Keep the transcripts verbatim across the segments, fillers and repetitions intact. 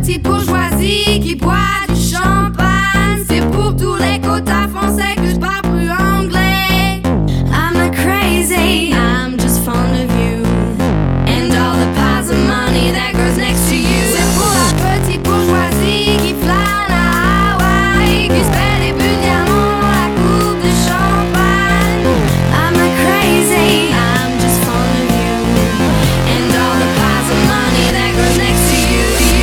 petite bourgeoisie qui boit du champagne. C'est pour tous les quotas français que je parle plus anglais. I'm not crazy, I'm just fond of you and all the piles of money that goes next to you. C'est pour la petite bourgeoisie qui flâne à Hawaï, qui se fait des buts de diamant dans la coupe de champagne. I'm not crazy, I'm just fond of you and all the piles of money that goes next to you.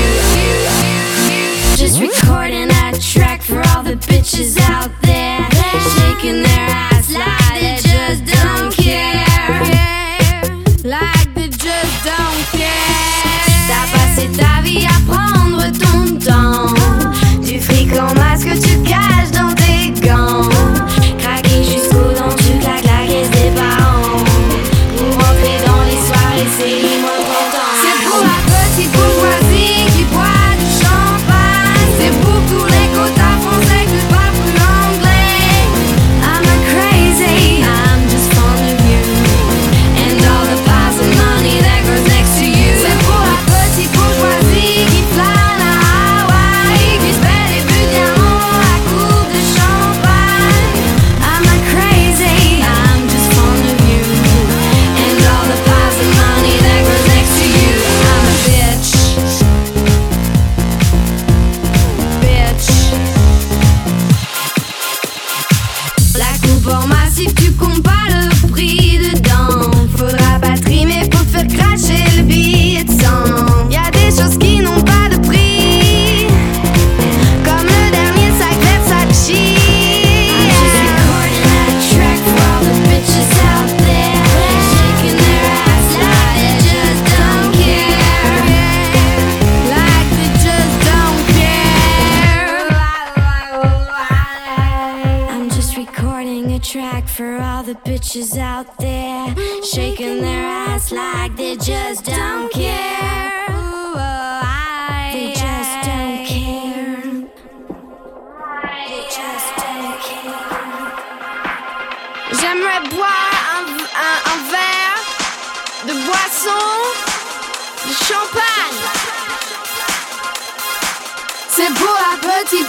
Just recording a track for all the bitches out there, shaking their ass like they just don't care, like they just don't care. T'as passé ta vie à prendre ton temps, du fric en masse que tu caches dans tes gants, craquer jusqu'aux dents, tu claques la caisse des parents, pour rentrer dans les soirées, c'est l'immense content. C'est pour la petite bourgeoisie qui boit du champagne, c'est pour tous les quotas français que je parle plus anglais. I'm not crazy, I'm just fond of you and all the piles of money that goes next to you. C'est pour la petite bourgeoisie qui flâne à Hawaï, qui se fait des buts de diamant dans la coupe de champagne. I'm not crazy, I'm just fond of you and all the piles of money that goes next to you. I'm a bitch, bitch. La coupe en massif, tu comptes pas le prix dedans. Faudra pas trimer pour te faire cracher le billet de cent. Y'a des choses qui n'ont pas de prix, comme le dernier sac Versace. I'm just recording a track for all the bitches out there, shaking their ass like they just don't care, like they just don't care. I'm just recording a track for all the bitches out there, shaking their ass like they just don't care. They just don't care. They just don't care. J'aimerais boire un, un, un verre de boisson, de champagne. C'est pour la petite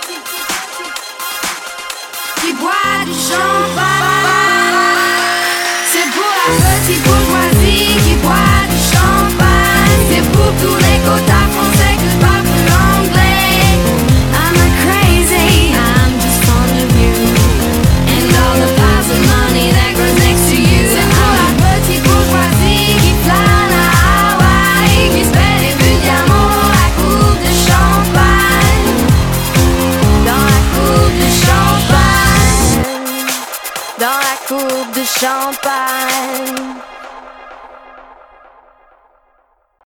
qui boit du champagne. C'est pour la petite bourgeoisie qui boit du champagne. C'est pour tous les quotas français que je parle plus anglais. I'm not crazy, I'm just fond of you and all the piles of money that goes next to you. C'est pour la petite bourgeoisie qui flâne à Hawaï, qui se fait des buts de diamant dans la coupe de champagne, dans la coupe de champagne, dans la coupe de champagne.